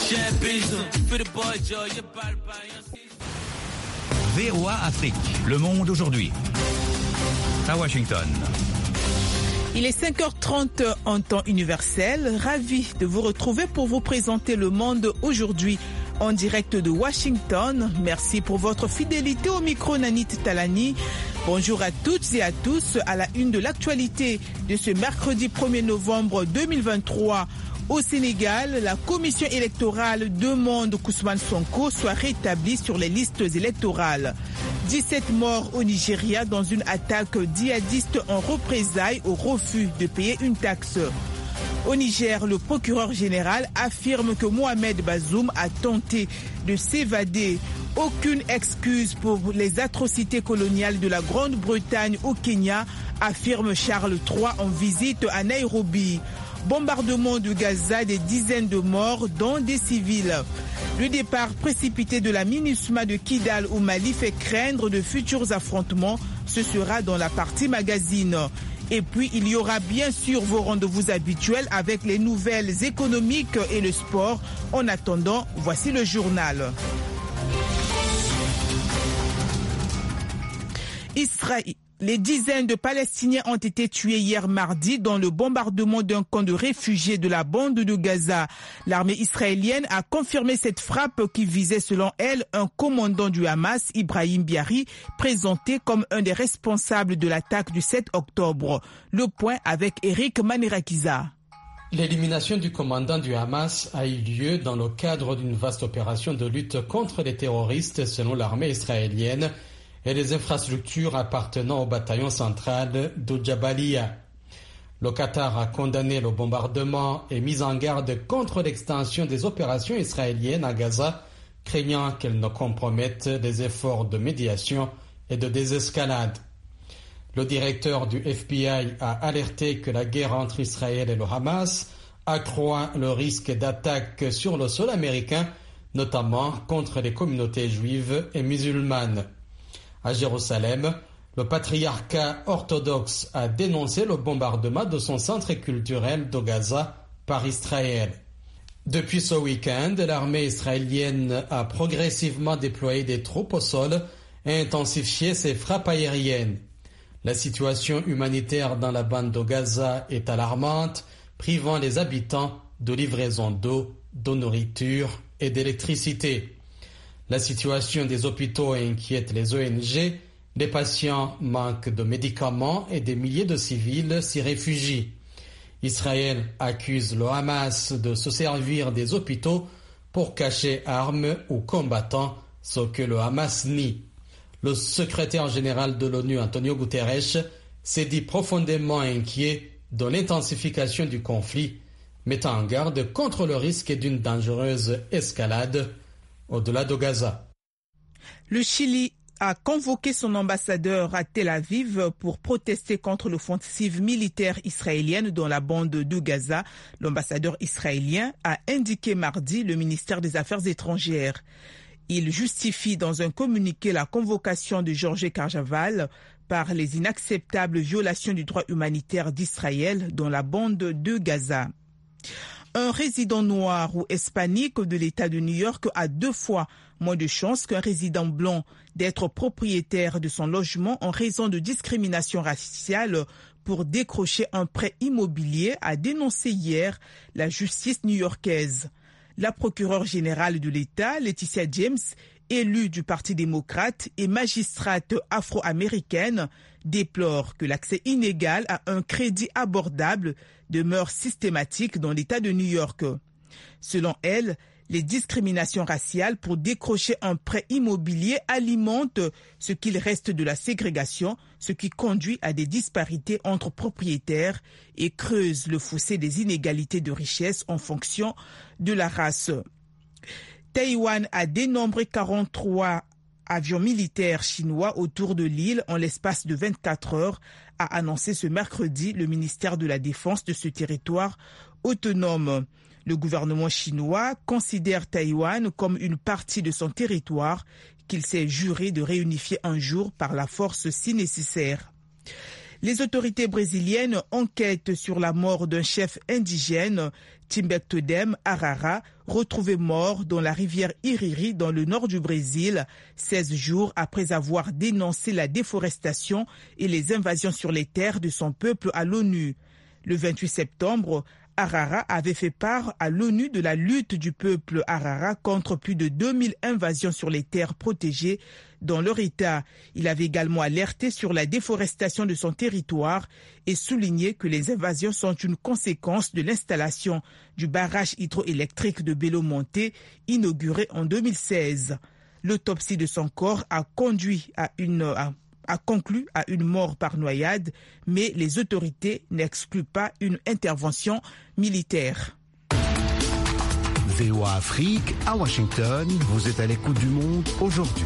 VOA Afrique, le monde aujourd'hui. À Washington. Il est 5h30 en temps universel. Ravi de vous retrouver pour vous présenter le monde aujourd'hui en direct de Washington. Merci pour votre fidélité au micro Nanit Talani. Bonjour à toutes et à tous à la une de l'actualité de ce mercredi 1er novembre 2023. Au Sénégal, la commission électorale demande qu'Ousmane Sonko soit rétabli sur les listes électorales. 17 morts au Nigeria dans une attaque djihadiste en représailles au refus de payer une taxe. Au Niger, le procureur général affirme que Mohamed Bazoum a tenté de s'évader. Aucune excuse pour les atrocités coloniales de la Grande-Bretagne au Kenya, affirme Charles III en visite à Nairobi. Bombardement de Gaza, des dizaines de morts, dont des civils. Le départ précipité de la MINUSMA de Kidal au Mali fait craindre de futurs affrontements. Ce sera dans la partie magazine. Et puis, il y aura bien sûr vos rendez-vous habituels avec les nouvelles économiques et le sport. En attendant, voici le journal. Israël. Les dizaines de Palestiniens ont été tués hier mardi dans le bombardement d'un camp de réfugiés de la bande de Gaza. L'armée israélienne a confirmé cette frappe qui visait selon elle un commandant du Hamas, Ibrahim Biari, présenté comme un des responsables de l'attaque du 7 octobre. Le point avec Eric Manirakiza. L'élimination du commandant du Hamas a eu lieu dans le cadre d'une vaste opération de lutte contre les terroristes selon l'armée israélienne et les infrastructures appartenant au bataillon central de Jabalia. Le Qatar a condamné le bombardement et mis en garde contre l'extension des opérations israéliennes à Gaza, craignant qu'elles ne compromettent les efforts de médiation et de désescalade. Le directeur du FBI a alerté que la guerre entre Israël et le Hamas accroît le risque d'attaque sur le sol américain, notamment contre les communautés juives et musulmanes. À Jérusalem, le patriarcat orthodoxe a dénoncé le bombardement de son centre culturel de Gaza par Israël. Depuis ce week-end, l'armée israélienne a progressivement déployé des troupes au sol et intensifié ses frappes aériennes. La situation humanitaire dans la bande de Gaza est alarmante, privant les habitants de livraison d'eau, de nourriture et d'électricité. La situation des hôpitaux inquiète les ONG, les patients manquent de médicaments et des milliers de civils s'y réfugient. Israël accuse le Hamas de se servir des hôpitaux pour cacher armes ou combattants, ce que le Hamas nie. Le secrétaire général de l'ONU, Antonio Guterres, s'est dit profondément inquiet de l'intensification du conflit, mettant en garde contre le risque d'une dangereuse escalade au-delà de Gaza. Le Chili a convoqué son ambassadeur à Tel Aviv pour protester contre l'offensive militaire israélienne dans la bande de Gaza. L'ambassadeur israélien a indiqué mardi le ministère des Affaires étrangères. Il justifie dans un communiqué la convocation de Jorge Carjaval par les inacceptables violations du droit humanitaire d'Israël dans la bande de Gaza. Un résident noir ou hispanique de l'État de New York a 2 fois moins de chances qu'un résident blanc d'être propriétaire de son logement en raison de discrimination raciale pour décrocher un prêt immobilier, a dénoncé hier la justice new-yorkaise. La procureure générale de l'État, Laetitia James, élue du Parti démocrate et magistrate afro-américaine, déplore que l'accès inégal à un crédit abordable demeure systématique dans l'État de New York. Selon elle, les discriminations raciales pour décrocher un prêt immobilier alimentent ce qu'il reste de la ségrégation, ce qui conduit à des disparités entre propriétaires et creuse le fossé des inégalités de richesse en fonction de la race. Taïwan a dénombré 43 avions militaires chinois autour de l'île en l'espace de 24 heures, a annoncé ce mercredi le ministère de la Défense de ce territoire autonome. Le gouvernement chinois considère Taïwan comme une partie de son territoire qu'il s'est juré de réunifier un jour par la force si nécessaire. Les autorités brésiliennes enquêtent sur la mort d'un chef indigène Timbectodem Arara, retrouvé mort dans la rivière Iriri dans le nord du Brésil, 16 jours après avoir dénoncé la déforestation et les invasions sur les terres de son peuple à l'ONU. Le 28 septembre, Arara avait fait part à l'ONU de la lutte du peuple Arara contre plus de 2000 invasions sur les terres protégées dans leur État. Il avait également alerté sur la déforestation de son territoire et souligné que les invasions sont une conséquence de l'installation du barrage hydroélectrique de Belo Monte, inauguré en 2016. L'autopsie de son corps a conclu à une mort par noyade, mais les autorités n'excluent pas une intervention militaire. VOA Afrique, à Washington, vous êtes à l'écoute du monde aujourd'hui.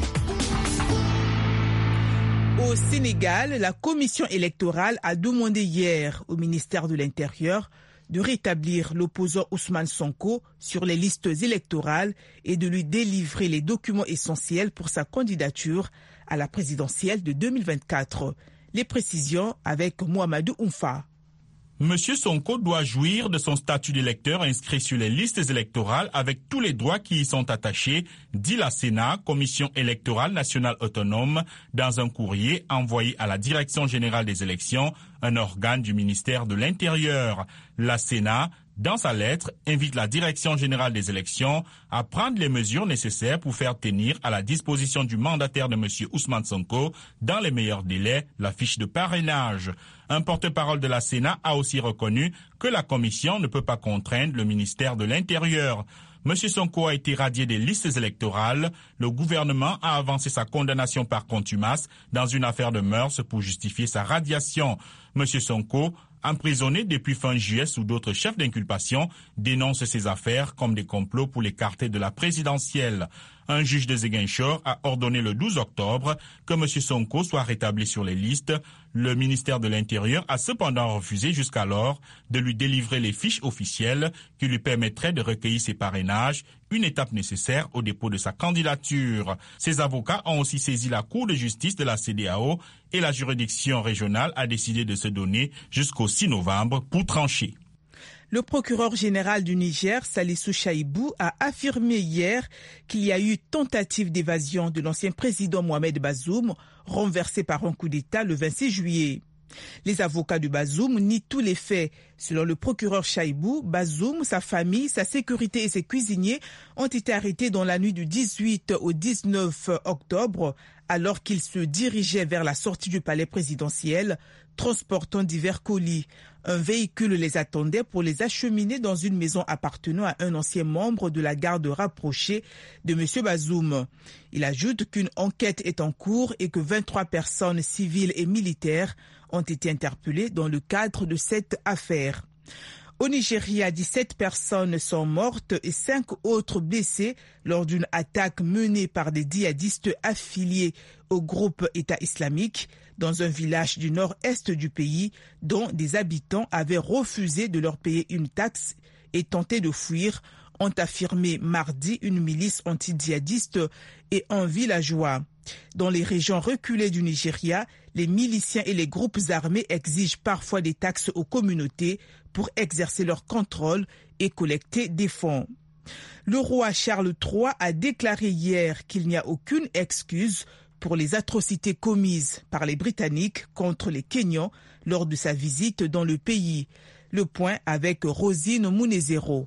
Au Sénégal, la commission électorale a demandé hier au ministère de l'Intérieur de rétablir l'opposant Ousmane Sonko sur les listes électorales et de lui délivrer les documents essentiels pour sa candidature à la présidentielle de 2024. Les précisions avec Mohamedou Oumfa. Monsieur Sonko doit jouir de son statut d'électeur inscrit sur les listes électorales avec tous les droits qui y sont attachés, dit la Sénat, Commission électorale nationale autonome, dans un courrier envoyé à la Direction générale des élections, un organe du ministère de l'Intérieur. La Sénat, dans sa lettre, invite la Direction générale des élections à prendre les mesures nécessaires pour faire tenir à la disposition du mandataire de M. Ousmane Sonko, dans les meilleurs délais, la fiche de parrainage. Un porte-parole de la Sénat a aussi reconnu que la Commission ne peut pas contraindre le ministère de l'Intérieur. M. Sonko a été radié des listes électorales. Le gouvernement a avancé sa condamnation par contumace dans une affaire de mœurs pour justifier sa radiation. M. Sonko, emprisonné depuis fin juillet sous d'autres chefs d'inculpation, dénonce ces affaires comme des complots pour l'écarter de la présidentielle. Un juge de Ziguinchor a ordonné le 12 octobre que M. Sonko soit rétabli sur les listes. Le ministère de l'Intérieur a cependant refusé jusqu'alors de lui délivrer les fiches officielles qui lui permettraient de recueillir ses parrainages, une étape nécessaire au dépôt de sa candidature. Ses avocats ont aussi saisi la Cour de justice de la CEDEAO et la juridiction régionale a décidé de se donner jusqu'au 6 novembre pour trancher. Le procureur général du Niger, Salissou Chaïbou, a affirmé hier qu'il y a eu tentative d'évasion de l'ancien président Mohamed Bazoum, renversé par un coup d'État le 26 juillet. Les avocats de Bazoum nient tous les faits. Selon le procureur Chaïbou, Bazoum, sa famille, sa sécurité et ses cuisiniers ont été arrêtés dans la nuit du 18 au 19 octobre alors qu'ils se dirigeaient vers la sortie du palais présidentiel, transportant divers colis. Un véhicule les attendait pour les acheminer dans une maison appartenant à un ancien membre de la garde rapprochée de M. Bazoum. Il ajoute qu'une enquête est en cours et que 23 personnes civiles et militaires ont été interpellées dans le cadre de cette affaire. Au Nigeria, 17 personnes sont mortes et 5 autres blessées lors d'une attaque menée par des djihadistes affiliés au groupe État islamique dans un village du nord-est du pays dont des habitants avaient refusé de leur payer une taxe et tenté de fuir, ont affirmé mardi une milice anti-djihadiste et un villageois. Dans les régions reculées du Nigeria, les miliciens et les groupes armés exigent parfois des taxes aux communautés pour exercer leur contrôle et collecter des fonds. Le roi Charles III a déclaré hier qu'il n'y a aucune excuse pour les atrocités commises par les Britanniques contre les Kenyans lors de sa visite dans le pays. Le point avec Rosine Munezero.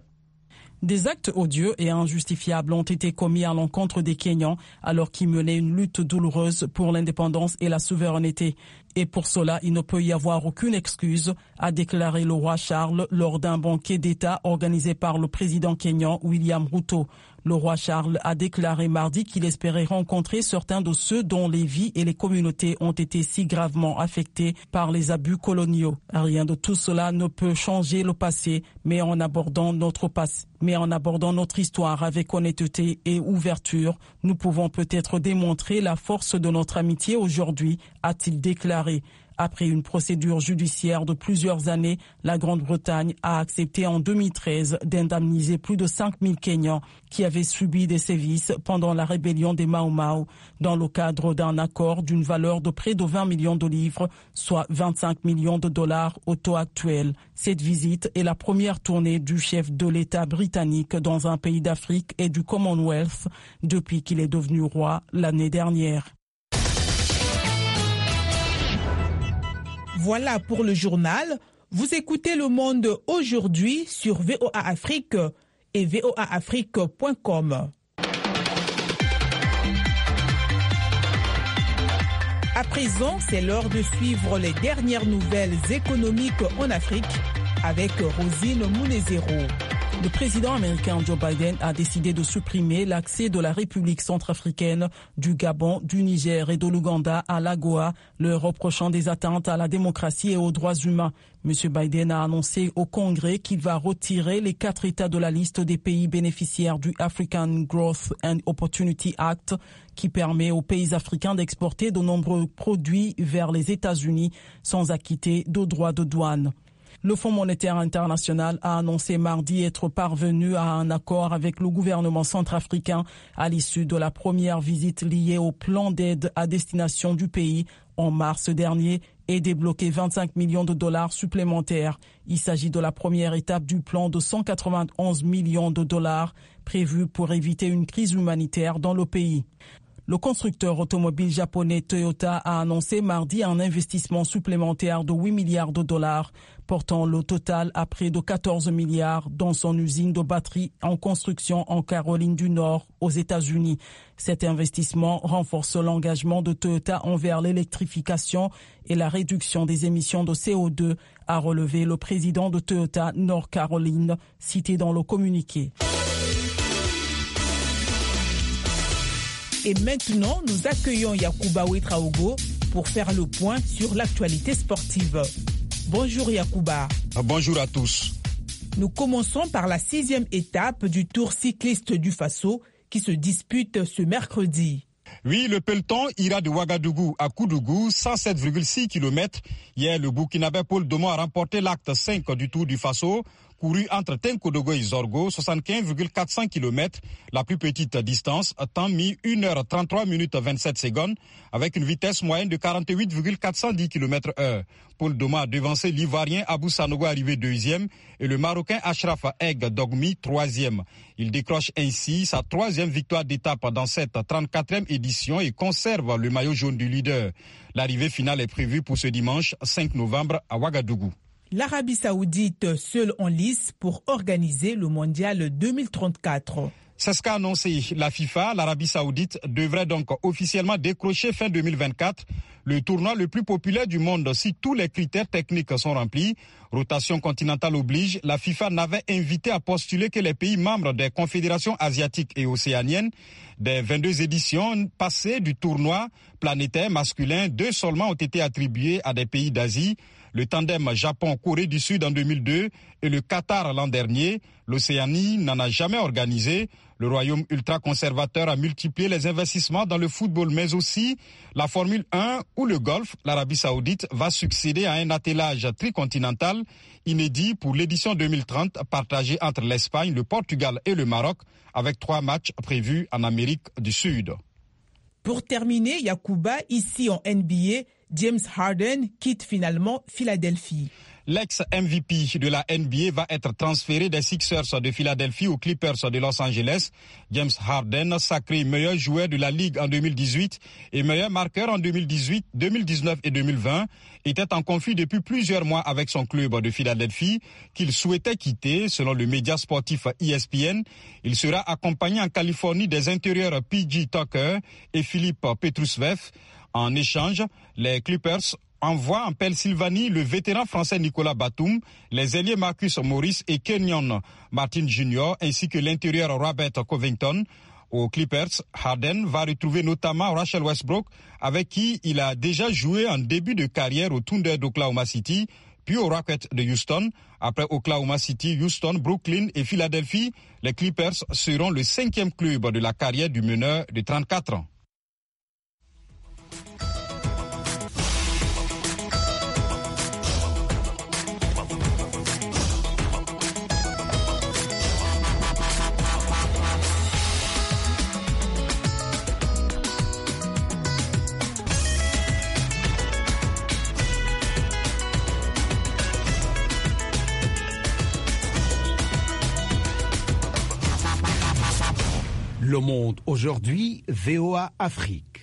Des actes odieux et injustifiables ont été commis à l'encontre des Kenyans alors qu'ils menaient une lutte douloureuse pour l'indépendance et la souveraineté. Et pour cela, il ne peut y avoir aucune excuse, a déclaré le roi Charles lors d'un banquet d'État organisé par le président kényan William Ruto. Le roi Charles a déclaré mardi qu'il espérait rencontrer certains de ceux dont les vies et les communautés ont été si gravement affectées par les abus coloniaux. Rien de tout cela ne peut changer le passé, mais en abordant notre histoire avec honnêteté et ouverture, nous pouvons peut-être démontrer la force de notre amitié aujourd'hui, a-t-il déclaré. Après une procédure judiciaire de plusieurs années, la Grande-Bretagne a accepté en 2013 d'indemniser plus de 5000 Kenyans qui avaient subi des sévices pendant la rébellion des Mau Mau, dans le cadre d'un accord d'une valeur de près de 20 millions de livres, soit 25 millions de dollars au taux actuel. Cette visite est la première tournée du chef de l'État britannique dans un pays d'Afrique et du Commonwealth depuis qu'il est devenu roi l'année dernière. Voilà pour le journal. Vous écoutez Le Monde aujourd'hui sur VOA Afrique et voaafrique.com. À présent, c'est l'heure de suivre les dernières nouvelles économiques en Afrique avec Rosine Mounezero. Le président américain Joe Biden a décidé de supprimer l'accès de la République centrafricaine, du Gabon, du Niger et de l'Ouganda à l'AGOA, leur reprochant des atteintes à la démocratie et aux droits humains. M. Biden a annoncé au Congrès qu'il va retirer les 4 États de la liste des pays bénéficiaires du African Growth and Opportunity Act, qui permet aux pays africains d'exporter de nombreux produits vers les États-Unis sans acquitter de droits de douane. Le Fonds monétaire international a annoncé mardi être parvenu à un accord avec le gouvernement centrafricain à l'issue de la première visite liée au plan d'aide à destination du pays en mars dernier et débloquer 25 millions de dollars supplémentaires. Il s'agit de la première étape du plan de 191 millions de dollars prévu pour éviter une crise humanitaire dans le pays. Le constructeur automobile japonais Toyota a annoncé mardi un investissement supplémentaire de 8 milliards de dollars, portant le total à près de 14 milliards dans son usine de batterie en construction en Caroline du Nord, aux États-Unis. Cet investissement renforce l'engagement de Toyota envers l'électrification et la réduction des émissions de CO2, a relevé le président de Toyota North Caroline, cité dans le communiqué. Et maintenant, nous accueillons Yacouba Ouedraogo pour faire le point sur l'actualité sportive. Bonjour Yacouba. Bonjour à tous. Nous commençons par la 6e étape du Tour cycliste du Faso qui se dispute ce mercredi. Oui, le peloton ira de Ouagadougou à Koudougou, 107,6 km. Hier, le Burkinabé Paul Domo a remporté l'acte 5 du Tour du Faso, couru entre Tenkodogo et Zorgo, 75,400 km, la plus petite distance, temps mis 1h33 minutes 27 secondes, avec une vitesse moyenne de 48,410 km/h. Paul Doma a devancé l'Ivoirien Abou Sanogo arrivé 2e et le Marocain Ashraf Egg Dogmi 3e. Il décroche ainsi sa 3e victoire d'étape dans cette 34e édition et conserve le maillot jaune du leader. L'arrivée finale est prévue pour ce dimanche 5 novembre à Ouagadougou. L'Arabie Saoudite seule en lice pour organiser le mondial 2034. C'est ce qu'a annoncé la FIFA. L'Arabie Saoudite devrait donc officiellement décrocher fin 2024 le tournoi le plus populaire du monde si tous les critères techniques sont remplis. Rotation continentale oblige, la FIFA n'avait invité à postuler que les pays membres des confédérations asiatiques et océaniennes. Des 22 éditions passées du tournoi planétaire masculin, 2 seulement ont été attribuées à des pays d'Asie. Le tandem Japon-Corée du Sud en 2002 et le Qatar l'an dernier. L'Océanie n'en a jamais organisé. Le royaume ultra-conservateur a multiplié les investissements dans le football, mais aussi la Formule 1 ou le golf. L'Arabie Saoudite va succéder à un attelage tricontinental inédit pour l'édition 2030 partagée entre l'Espagne, le Portugal et le Maroc, avec 3 matchs prévus en Amérique du Sud. Pour terminer, Yacouba, ici en NBA, James Harden quitte finalement Philadelphie. L'ex-MVP de la NBA va être transféré des Sixers de Philadelphie aux Clippers de Los Angeles. James Harden, sacré meilleur joueur de la Ligue en 2018 et meilleur marqueur en 2018, 2019 et 2020, était en conflit depuis plusieurs mois avec son club de Philadelphie qu'il souhaitait quitter. Selon le média sportif ESPN, il sera accompagné en Californie des intérieurs PJ Tucker et Philippe Petrusev. En échange, les Clippers envoient en Pennsylvanie le vétéran français Nicolas Batum, les ailiers Marcus Morris et Kenyon Martin Jr. ainsi que l'intérieur Robert Covington. Aux Clippers, Harden va retrouver notamment Russell Westbrook, avec qui il a déjà joué en début de carrière au Thunder d'Oklahoma City, puis aux Rockets de Houston. Après Oklahoma City, Houston, Brooklyn et Philadelphie, les Clippers seront le 5e club de la carrière du meneur de 34 ans. Le Monde aujourd'hui, VOA Afrique.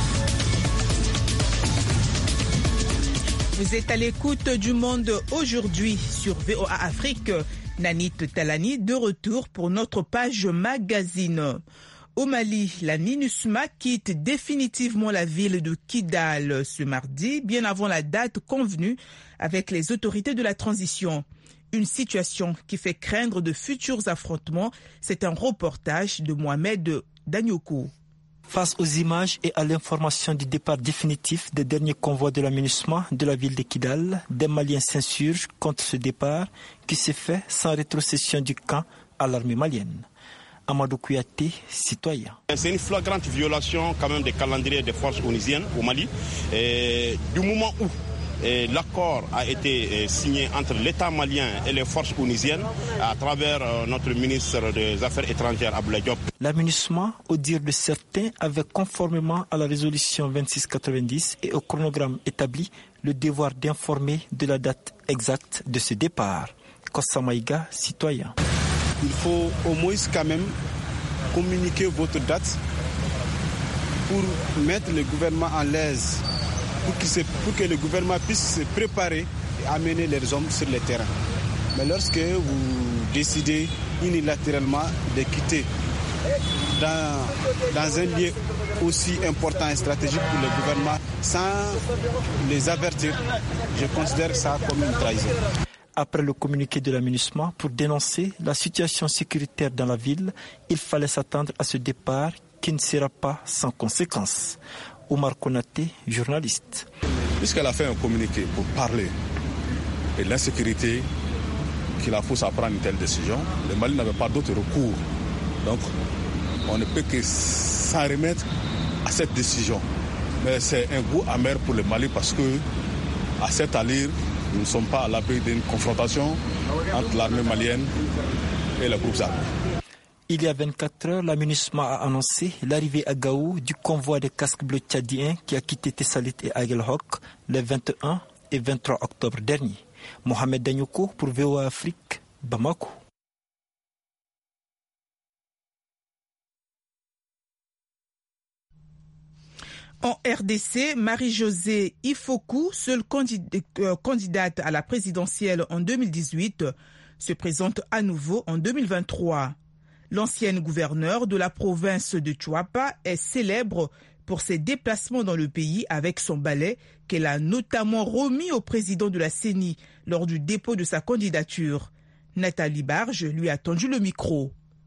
Vous êtes à l'écoute du Monde aujourd'hui sur VOA Afrique. Nanit Talani de retour pour notre page magazine. Au Mali, la MINUSMA quitte définitivement la ville de Kidal ce mardi, bien avant la date convenue avec les autorités de la transition. Une situation qui fait craindre de futurs affrontements. C'est un reportage de Mohamed Danyoko. Face aux images et à l'information du départ définitif des derniers convois de la MINUSMA de la ville de Kidal, des Maliens s'insurgent contre ce départ qui s'est fait sans rétrocession du camp à l'armée malienne. Amadou Kouyaté, citoyen. C'est une flagrante violation quand même des calendriers des forces onusiennes au Mali. Et du moment où l'accord a été signé entre l'État malien et les forces onusiennes à travers notre ministre des Affaires étrangères, Abdoulaye Diop. La MINUSMA, au dire de certains, avait conformément à la résolution 2690 et au chronogramme établi le devoir d'informer de la date exacte de ce départ. Kossamaïga, citoyen. Il faut au moins quand même communiquer votre date pour mettre le gouvernement à l'aise, pour que le gouvernement puisse se préparer et amener les hommes sur le terrain. Mais lorsque vous décidez unilatéralement de quitter dans un lieu aussi important et stratégique pour le gouvernement sans les avertir, je considère ça comme une trahison. Après le communiqué de la MINUSMA pour dénoncer la situation sécuritaire dans la ville, il fallait s'attendre à ce départ qui ne sera pas sans conséquences. Omar Konaté, journaliste. Puisqu'elle a fait un communiqué pour parler de l'insécurité qu'il a forcé à prendre une telle décision, le Mali n'avait pas d'autre recours. Donc, on ne peut que s'en remettre à cette décision. Mais c'est un goût amer pour le Mali parce que, à cette allure, nous ne sommes pas à l'abri d'une confrontation entre l'armée malienne et les groupes armés. Il y a 24 heures, la MINUSMA a annoncé l'arrivée à Gao du convoi des casques bleus tchadiens qui a quitté Tessalit et Aguelhok les 21 et 23 octobre dernier. Mohamed Danyoko pour VOA Afrique, Bamako. En RDC, Marie-Josée Ifoku, seule candidate à la présidentielle en 2018, se présente à nouveau en 2023. L'ancienne gouverneure de la province de Chuapa est célèbre pour ses déplacements dans le pays avec son balai qu'elle a notamment remis au président de la CENI lors du dépôt de sa candidature. Nathalie Barge lui a tendu le micro.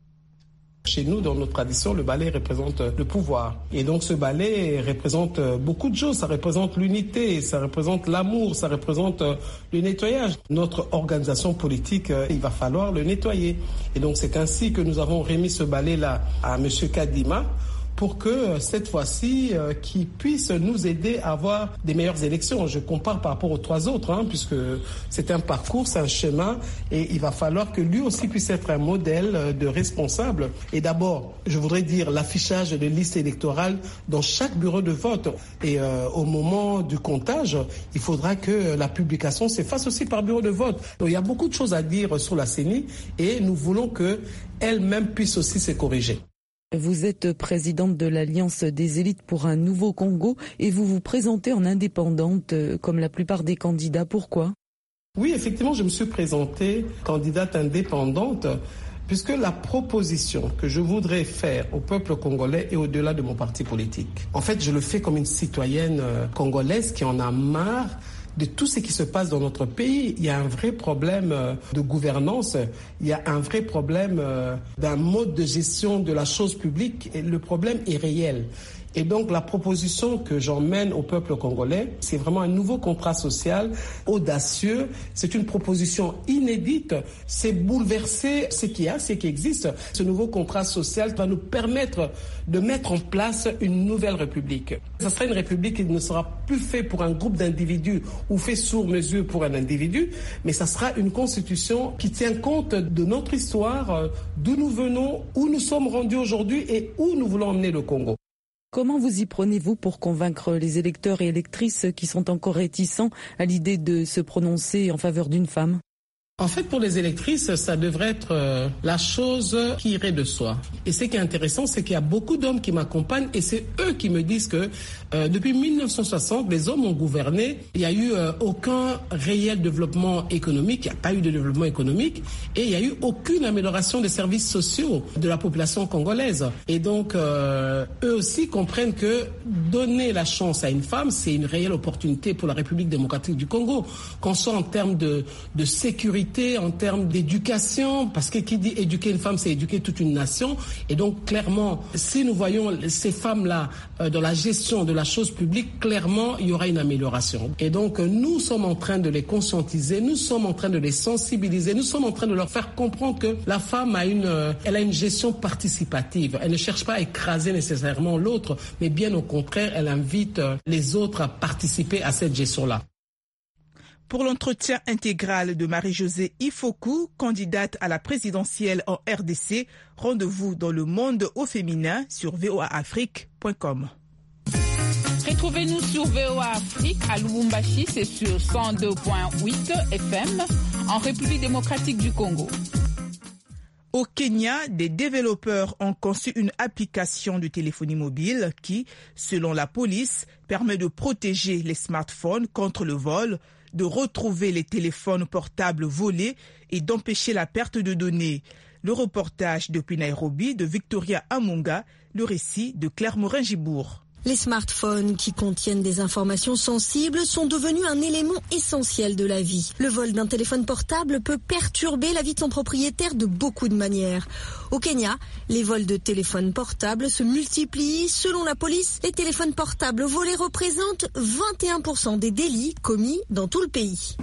Chez nous, dans notre tradition, le ballet représente le pouvoir. Et donc ce ballet représente beaucoup de choses. Ça représente l'unité, ça représente l'amour, ça représente le nettoyage. Notre organisation politique, il va falloir le nettoyer. Et donc c'est ainsi que nous avons remis ce ballet-là à M. Kadima pour que cette fois-ci, qu'il puisse nous aider à avoir des meilleures élections. Je compare par rapport aux trois autres, puisque c'est un parcours, c'est un chemin, et il va falloir que lui aussi puisse être un modèle de responsable. Et d'abord, je voudrais dire l'affichage de listes électorales dans chaque bureau de vote. Et au moment du comptage, il faudra que la publication se fasse aussi par bureau de vote. Donc il y a beaucoup de choses à dire sur la CENI, et nous voulons qu'elle-même puisse aussi se corriger. Vous êtes présidente de l'Alliance des élites pour un nouveau Congo et vous vous présentez en indépendante comme la plupart des candidats. Pourquoi ? Oui, effectivement, je me suis présentée candidate indépendante puisque la proposition que je voudrais faire au peuple congolais est au-delà de mon parti politique. En fait, je le fais comme une citoyenne congolaise qui en a marre de tout ce qui se passe dans notre pays. Il y a un vrai problème de gouvernance, il y a un vrai problème d'un mode de gestion de la chose publique et le problème est réel. Et donc la proposition que j'emmène au peuple congolais, c'est vraiment un nouveau contrat social audacieux. C'est une proposition inédite. C'est bouleverser ce qu'il y a, ce qui existe. Ce nouveau contrat social va nous permettre de mettre en place une nouvelle république. Ce sera une république qui ne sera plus faite pour un groupe d'individus ou fait sur mesure pour un individu, mais ça sera une constitution qui tient compte de notre histoire, d'où nous venons, où nous sommes rendus aujourd'hui et où nous voulons emmener le Congo. Comment vous y prenez-vous pour convaincre les électeurs et électrices qui sont encore réticents à l'idée de se prononcer en faveur d'une femme ? En fait, pour les électrices, ça devrait être la chose qui irait de soi. Et ce qui est intéressant, c'est qu'il y a beaucoup d'hommes qui m'accompagnent et c'est eux qui me disent que depuis 1960, les hommes ont gouverné. Il n'y a eu aucun réel développement économique. Il n'y a pas eu de développement économique et il n'y a eu aucune amélioration des services sociaux de la population congolaise. Et donc, eux aussi comprennent que donner la chance à une femme, c'est une réelle opportunité pour la République démocratique du Congo, qu'on soit en termes de sécurité, en termes d'éducation, parce que qui dit éduquer une femme, c'est éduquer toute une nation. Et donc, clairement, si nous voyons ces femmes-là dans la gestion de la chose publique, clairement, il y aura une amélioration. Et donc, nous sommes en train de les conscientiser, nous sommes en train de les sensibiliser, nous sommes en train de leur faire comprendre que la femme elle a une gestion participative. Elle ne cherche pas à écraser nécessairement l'autre, mais bien au contraire, elle invite les autres à participer à cette gestion-là. Pour l'entretien intégral de Marie-Josée Ifoku, candidate à la présidentielle en RDC, rendez-vous dans le monde au féminin sur voaafrique.com. Retrouvez-nous sur VOA Afrique à Lubumbashi, c'est sur 102.8 FM, en République démocratique du Congo. Au Kenya, des développeurs ont conçu une application de téléphonie mobile qui, selon la police, permet de protéger les smartphones contre le vol, de retrouver les téléphones portables volés et d'empêcher la perte de données. Le reportage depuis Nairobi de Victoria Amunga, le récit de Claire Morin-Gibourg. Les smartphones qui contiennent des informations sensibles sont devenus un élément essentiel de la vie. Le vol d'un téléphone portable peut perturber la vie de son propriétaire de beaucoup de manières. Au Kenya, les vols de téléphones portables se multiplient. Selon la police, les téléphones portables volés représentent 21% des délits commis dans tout le pays.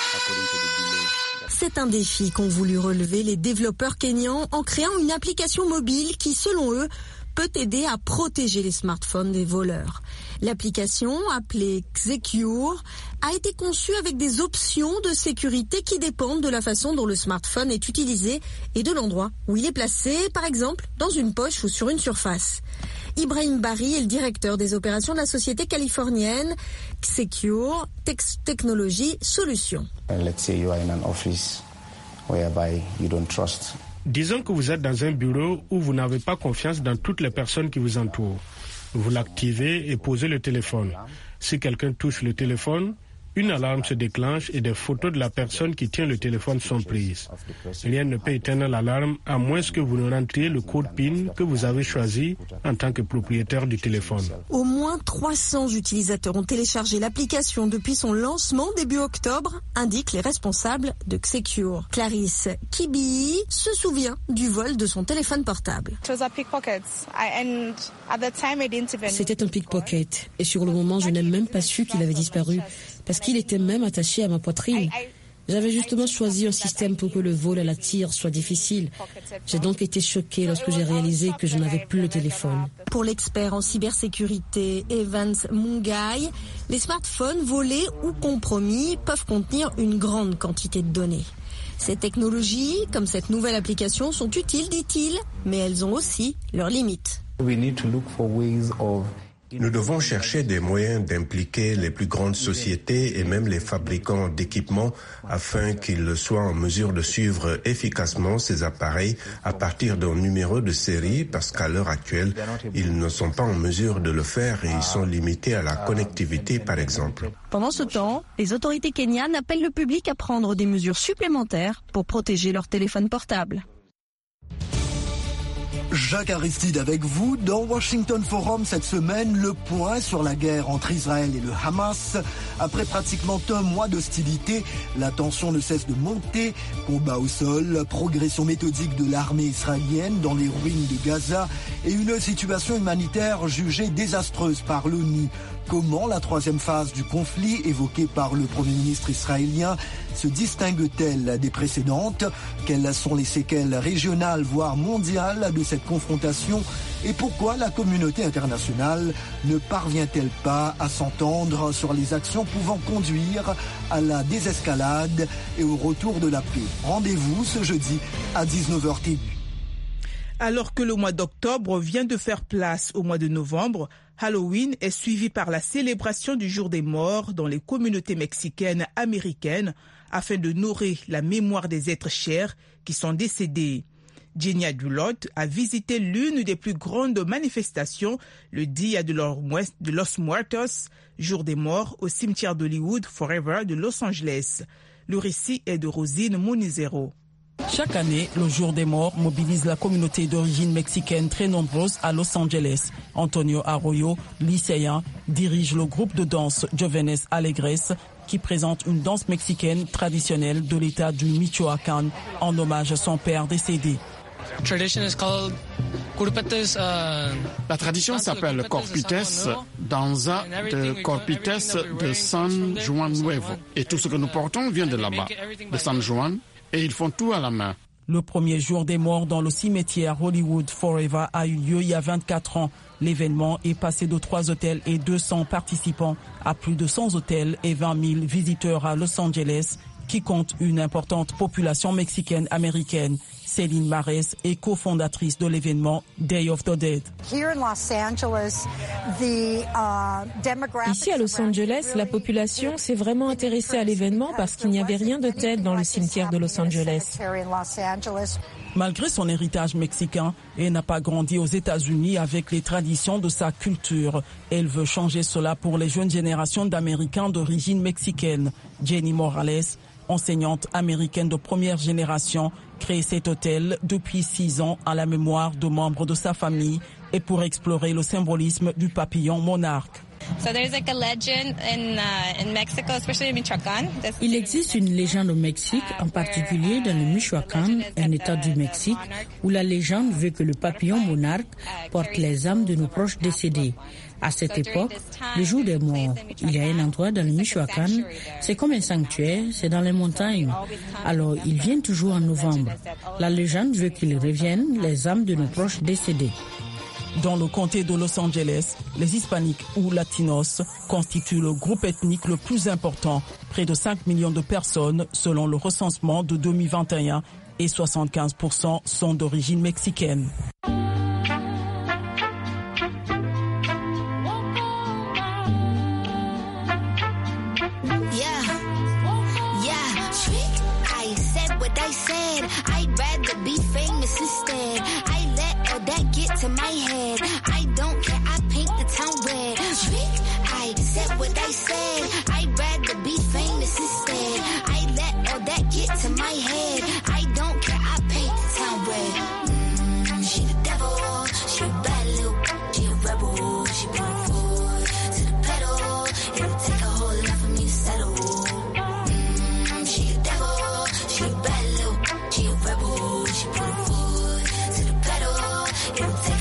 C'est un défi qu'ont voulu relever les développeurs kenyans en créant une application mobile qui, selon eux, peut aider à protéger les smartphones des voleurs. L'application, appelée Xecure, a été conçue avec des options de sécurité qui dépendent de la façon dont le smartphone est utilisé et de l'endroit où il est placé, par exemple dans une poche ou sur une surface. Ibrahim Barry est le directeur des opérations de la société californienne Xecure Technology Solutions. Let's say you are in an office whereby you don't trust. Disons que vous êtes dans un bureau où vous n'avez pas confiance dans toutes les personnes qui vous entourent. Vous l'activez et posez le téléphone. Si quelqu'un touche le téléphone, une alarme se déclenche et des photos de la personne qui tient le téléphone sont prises. Rien ne peut éteindre l'alarme à moins que vous ne rentriez le code PIN que vous avez choisi en tant que propriétaire du téléphone. Au moins 300 utilisateurs ont téléchargé l'application depuis son lancement début octobre, indiquent les responsables de Xecure. Clarisse Kibi se souvient du vol de son téléphone portable. C'était un pickpocket et sur le moment je n'ai même pas su qu'il avait disparu parce qu'il était même attaché à ma poitrine. J'avais justement choisi un système pour que le vol à la tire soit difficile. J'ai donc été choquée lorsque j'ai réalisé que je n'avais plus le téléphone. Pour l'expert en cybersécurité Evans Mungai, les smartphones volés ou compromis peuvent contenir une grande quantité de données. Ces technologies, comme cette nouvelle application, sont utiles, dit-il, mais elles ont aussi leurs limites. Nous devons chercher des moyens d'impliquer les plus grandes sociétés et même les fabricants d'équipements afin qu'ils soient en mesure de suivre efficacement ces appareils à partir d'un numéro de série parce qu'à l'heure actuelle, ils ne sont pas en mesure de le faire et ils sont limités à la connectivité par exemple. Pendant ce temps, les autorités kenyanes appellent le public à prendre des mesures supplémentaires pour protéger leur téléphone portable. Jacques Aristide avec vous dans Washington Forum cette semaine, le point sur la guerre entre Israël et le Hamas. Après pratiquement un mois d'hostilité, la tension ne cesse de monter. Combat au sol, progression méthodique de l'armée israélienne dans les ruines de Gaza et une situation humanitaire jugée désastreuse par l'ONU. Comment la troisième phase du conflit évoquée par le Premier ministre israélien se distingue-t-elle des précédentes? Quelles sont les séquelles régionales voire mondiales de cette confrontation? Et pourquoi la communauté internationale ne parvient-elle pas à s'entendre sur les actions pouvant conduire à la désescalade et au retour de la paix? Rendez-vous ce jeudi à 19h TV. Alors que le mois d'octobre vient de faire place au mois de novembre, Halloween est suivi par la célébration du Jour des Morts dans les communautés mexicaines américaines afin d'honorer la mémoire des êtres chers qui sont décédés. Genia Dulot a visité l'une des plus grandes manifestations, le Dia de los Muertos, Jour des Morts, au cimetière d'Hollywood Forever de Los Angeles. Le récit est de Rosine Monizero. Chaque année, le Jour des Morts mobilise la communauté d'origine mexicaine très nombreuse à Los Angeles. Antonio Arroyo, lycéen, dirige le groupe de danse Jóvenes Alegres qui présente une danse mexicaine traditionnelle de l'état du Michoacán en hommage à son père décédé. La tradition s'appelle Corpites, danza de Corpites de San Juan Nuevo. Et tout ce que nous portons vient de là-bas, de San Juan, et ils font tout à la main. Le premier Jour des Morts dans le cimetière Hollywood Forever a eu lieu il y a 24 ans. L'événement est passé de 3 hôtels et 200 participants à plus de 100 hôtels et 20 000 visiteurs à Los Angeles, qui compte une importante population mexicaine américaine. Céline Marès est cofondatrice de l'événement Day of the Dead. Ici à Los Angeles, la population s'est vraiment intéressée à l'événement parce qu'il n'y avait rien de tel dans le cimetière de Los Angeles. Malgré son héritage mexicain, elle n'a pas grandi aux États-Unis avec les traditions de sa culture. Elle veut changer cela pour les jeunes générations d'Américains d'origine mexicaine. Jenny Morales, enseignante américaine de première génération, crée cet hôtel depuis 6 ans à la mémoire de membres de sa famille et pour explorer le symbolisme du papillon monarque. Il existe une légende au Mexique, en particulier dans le Michoacán, un état du Mexique, où la légende veut que le papillon monarque porte les âmes de nos proches décédés. À cette époque, le jour des morts, il y a un endroit dans le Michoacán, c'est comme un sanctuaire, c'est dans les montagnes. Alors, ils viennent toujours en novembre. La légende veut qu'ils reviennent, les âmes de nos proches décédés. Dans le comté de Los Angeles, les hispaniques ou latinos constituent le groupe ethnique le plus important, près de 5 millions de personnes selon le recensement de 2021 et 75% sont d'origine mexicaine. To my head, I don't care, I paint the town red. Trick, I said what I said, I'd rather be famous instead. I let all that get to my head, I don't care, I paint the town red. She the devil, she a bad little, she a rebel, she put her foot to the pedal, it'll take a whole lot for me to settle. She the devil, she a bad little, she a rebel, she put her foot to the pedal, it'll take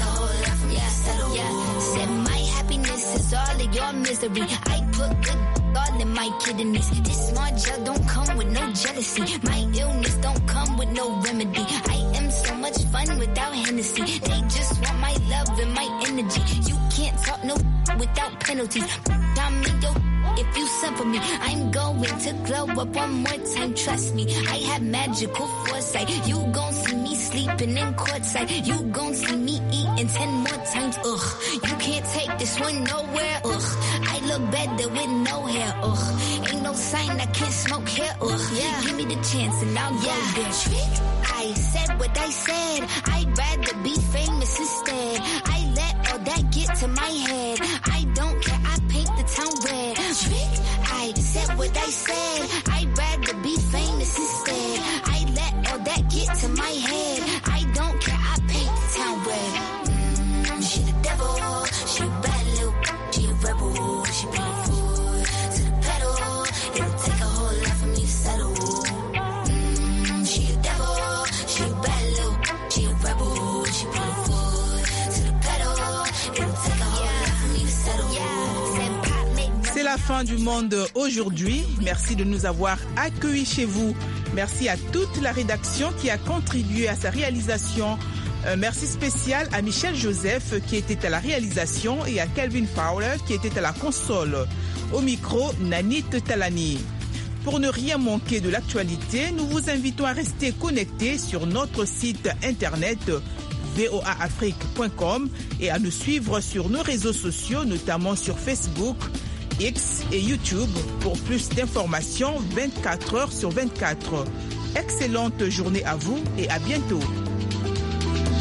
all of your misery. I put good all in my kidneys. This smart gel don't come with no jealousy. My illness don't come with no remedy. I am so much fun without Hennessy. They just want my love and my energy. You can't talk no without penalties. I'm in your if you send for me. I'm going to glow up one more time, trust me. I have magical foresight. You gon' see me sleeping in courtside. You gon' see me eating 10 more times, ugh. You can't take this one nowhere, ugh. I look better with no hair, ugh. Ain't no sign I can't smoke here, ugh. Yeah. Give me the chance and I'll go there. Trick, I said what I said. I'd rather be famous instead. I let all that get to my head. I don't care, I paint the town red. Trick, I said what I said. I'd rather be famous instead. I let all that get to my head. I don't care, I paint the town red. She the devil, she a bad little, she a rebel. She put her foot to the pedal. It'll take a whole lot for me to settle. She a devil, she a bad little, she a rebel. She put her foot to the pedal. It'll take a whole lot for me to settle. C'est la fin du monde aujourd'hui. Merci de nous avoir accueillis chez vous. Merci à toute la rédaction qui a contribué à sa réalisation. Merci spécial à Michel Joseph qui était à la réalisation et à Kelvin Fowler qui était à la console. Au micro, Nanit Talani. Pour ne rien manquer de l'actualité, nous vous invitons à rester connectés sur notre site internet voaafrique.com et à nous suivre sur nos réseaux sociaux, notamment sur Facebook, X et YouTube pour plus d'informations 24 heures sur 24. Excellente journée à vous et à bientôt.